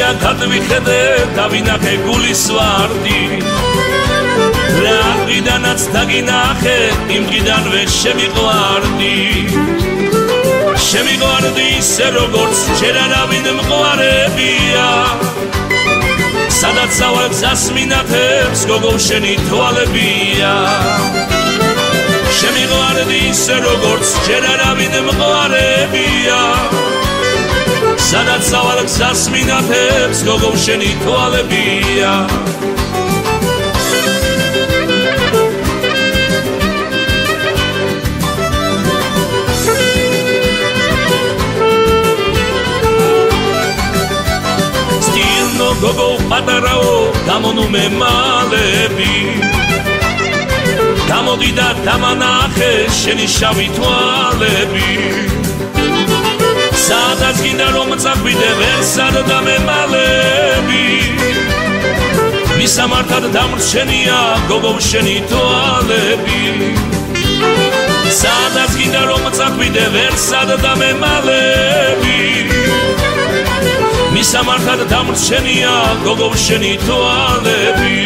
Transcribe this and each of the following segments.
გადვიხედე დავინახე გულის ვარდი რა დღიდანაც დაგინახე იმ დღიდანვე შემიყვარდი შემიყვარდი ისე როგორც ჯერ არავინ მყარებია სადაც სავალ გზას მინათებს გოგო შენი თვალებია შემიყვარდი ისე როგორც ჯერ არავინ მყარებია სადაც სავალ გზას მინათებს გოგო შენი თვალებია გოგო პატარაო გამონუმე მალები გამოდი და დამანახე შენი შავი თვალები სადაც გინდა რომ წახვიდე ვერ სადდა მე მალები მისამართად დამრჩენია გოგო შენი თვალები სადაც გინდა რომ წახვიდე ვერ სადდა მე მალები მისამართად დამრჩენია გოგო შენი თვალები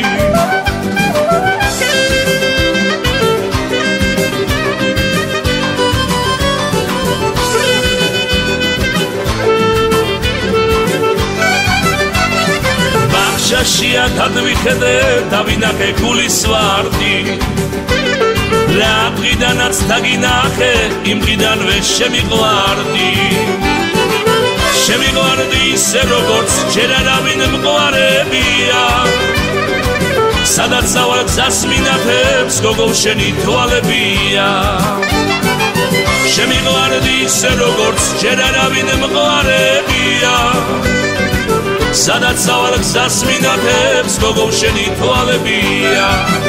ბაღშაშია გადვიხედე დავინახე გულის ვარდი რა დღიდანაც დაგინახე იმ დღიდანვე შემიყვარდი შემიყვარდი ისე როგორც ჯერ არავინ მყარებია სადაც სავალ გზას მინათებს გოგო შენი თვალებია შემიყვარდი ისე როგორც ჯერ არავინ მყარებია სადაც სავალ გზას მინათებს გოგო შენი თვალებია